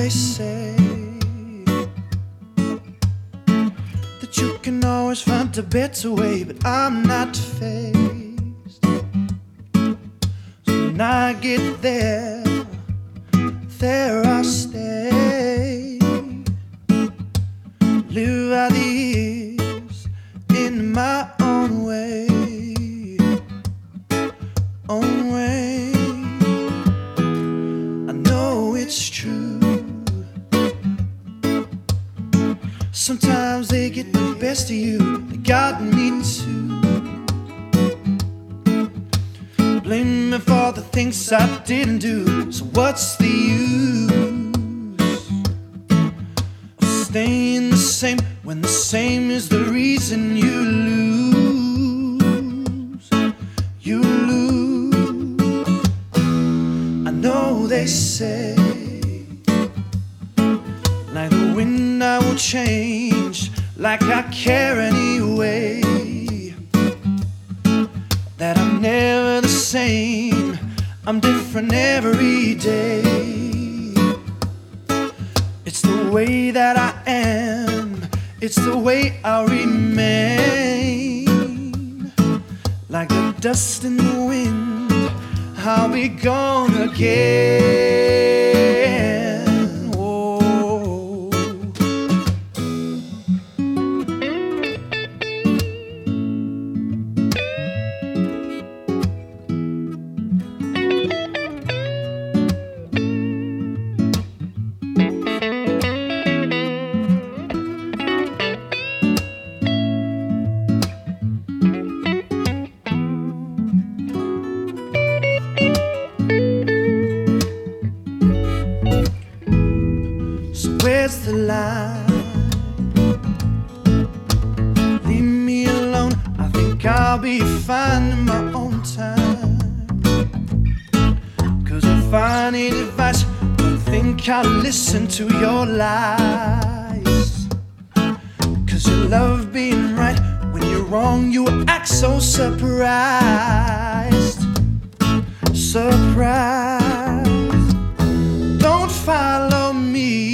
they say that you can always find a better way, but I'm not faced. So when I get there, there I'll stay. Live out the years in my own way, own way. I know it's true. Sometimes they get the best of you. They got me too. Blame me for the things I didn't do. So what's the use of staying the same when the same is the reason you lose? You lose. I know they say, like the wind I will change, like I care anyway, that I'm never the same, I'm different every day. It's the way that I am, it's the way I'll remain. Like the dust in the wind, I'll be gone again. Oh. Where's the line? Leave me alone, I think I'll be fine in my own time. Cause if I need advice, don't think I'll listen to your lies. Cause you love being right, when you're wrong you act so surprised. Surprised. Don't follow me.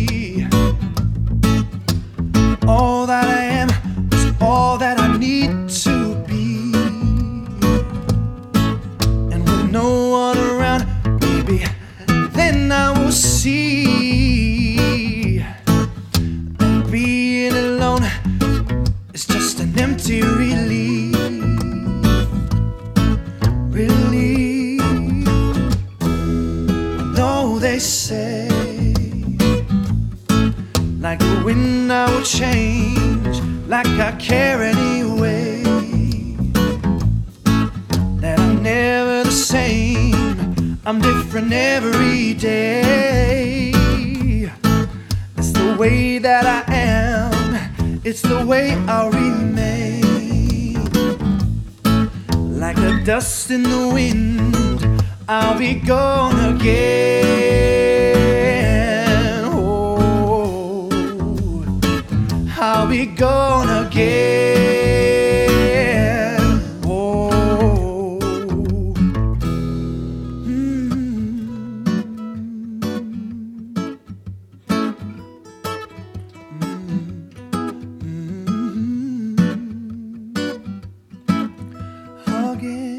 All that I am is all that I need to be. And with no one around, maybe then I will see that being alone is just an empty relief. Relief. I know they say, like the wind I will change, like I care anyway, that I'm never the same, I'm different every day. It's the way that I am, it's the way I'll remain. Like the dust in the wind, I'll be gone again. I'll be gone again. Oh. Again.